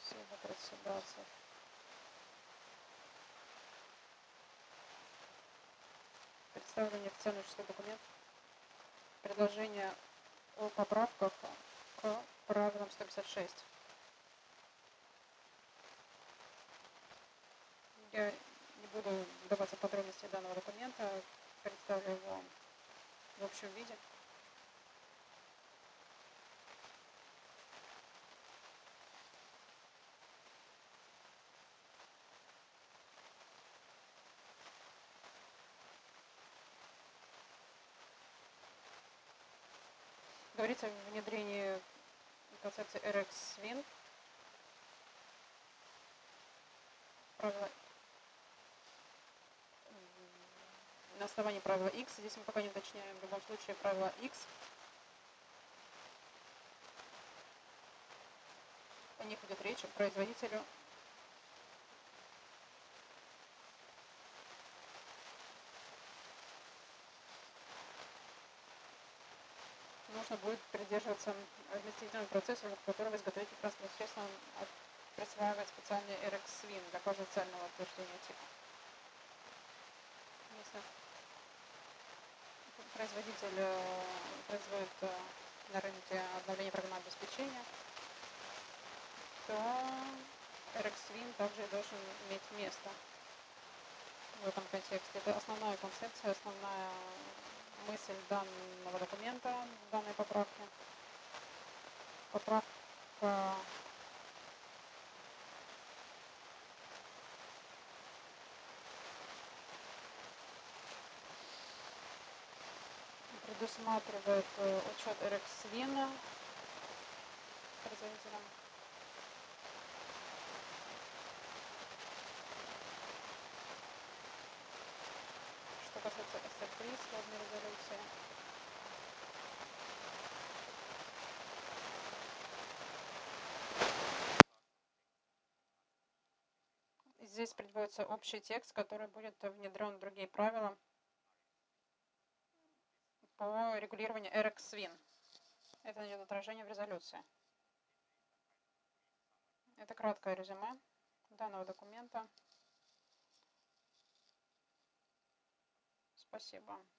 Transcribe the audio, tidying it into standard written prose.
Всего председатель. Представлен официальный шестой документ. Предложение о поправках к правилам 156. Я не буду вдаваться в подробности данного документа, представлю его в общем виде. Говорится о внедрении концепции RxWin, правила, на основании правила X, здесь мы пока не уточняем, в любом случае правило X, о них идет речь, производителю нужно будет придерживаться административного процесса, в котором изготовитель транспортных средств присваивает специальный RxWin для каждого официального утверждения типа. Если производитель производит на рынке обновление программного обеспечения, то RxWin также должен иметь место в этом контексте. Это основная концепция, основная мысль данного документа, данной поправки. Поправка предусматривает учет RxWin производителям. Что касается SR3, исходной резолюции, здесь приводится общий текст, который будет внедрен в другие правила по регулированию RxWin. Это идет отражение в резолюции. Это краткое резюме данного документа. Спасибо.